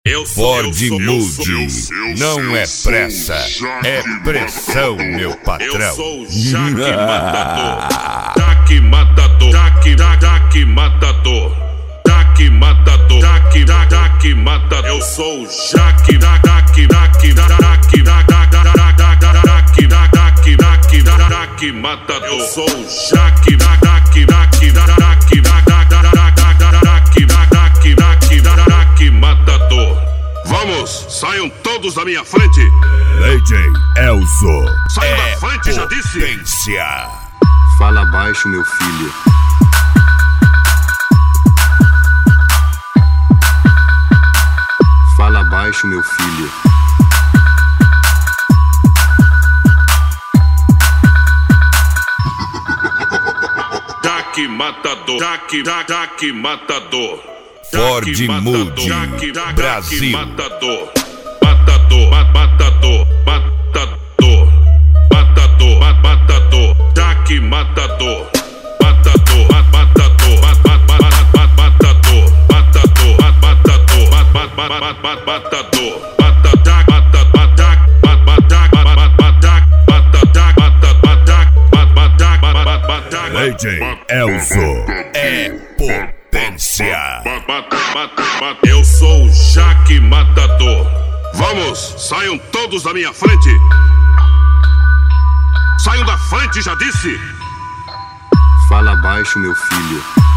Ford Mood, não é pressa, é pressão, meu patrão. Eu sou o Jaque Matador. Jaque Matador. Jaque Matador. Jaque Matador. Jaque Matador. Eu sou o Jaque Matador. Eu sou o Jaque Matador. Vamos, saiam todos da minha frente. DJ Elzo, Saiam da frente, já disse. potência. Fala baixo, meu filho. Fala baixo, meu filho. Jaque Matador. Jaque Matador. Ford Mood, Brasil. Matador. Matador. Matador. Matador. Matador. Matador. Jaque Matador. Matador. Matador. Matador. DJ Elzo, é potência. Eu sou o Jaque Matador. Vamos, saiam todos da minha frente. Saiam da frente, já disse. Fala baixo, meu filho.